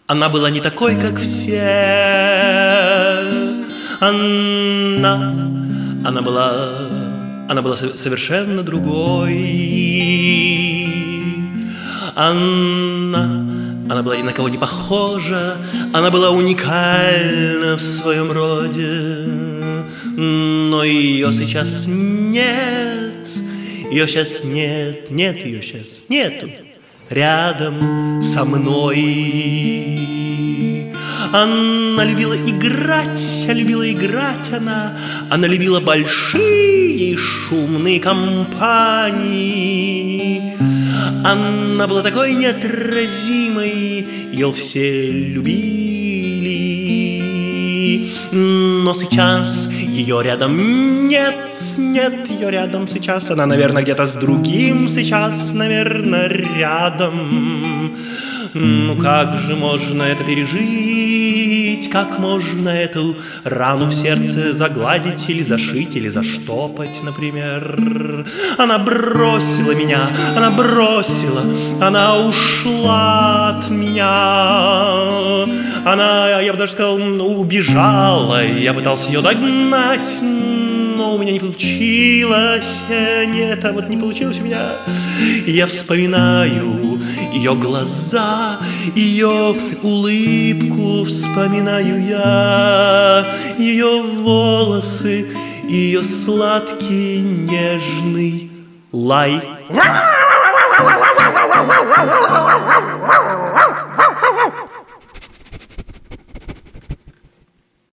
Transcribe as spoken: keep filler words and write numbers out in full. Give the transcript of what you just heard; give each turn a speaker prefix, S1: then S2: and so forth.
S1: Она была не такой, как все. Она, она была, она была совершенно другой. Она, она была ни на кого не похожа. Она была уникальна в своем роде. Но ее сейчас нет. Ее сейчас нет, нет ее сейчас, нету рядом со мной. Она любила играть, а любила играть она. Она любила большие шумные компании. Она была такой неотразимой, ее все любили. Но сейчас ее рядом нет, нет ее рядом сейчас. Она, наверное, где-то с другим сейчас, наверное, рядом. Ну как же можно это пережить? Как можно эту рану в сердце загладить или зашить, или заштопать, например? Она бросила меня, она бросила, она ушла от меня. Она, я бы даже сказал, убежала. Я пытался ее догнать, но у меня не получилось. Нет, а вот не получилось у меня. Я вспоминаю ее глаза, ее улыбку, вспоминаю я ее волосы, ее сладкий нежный лай.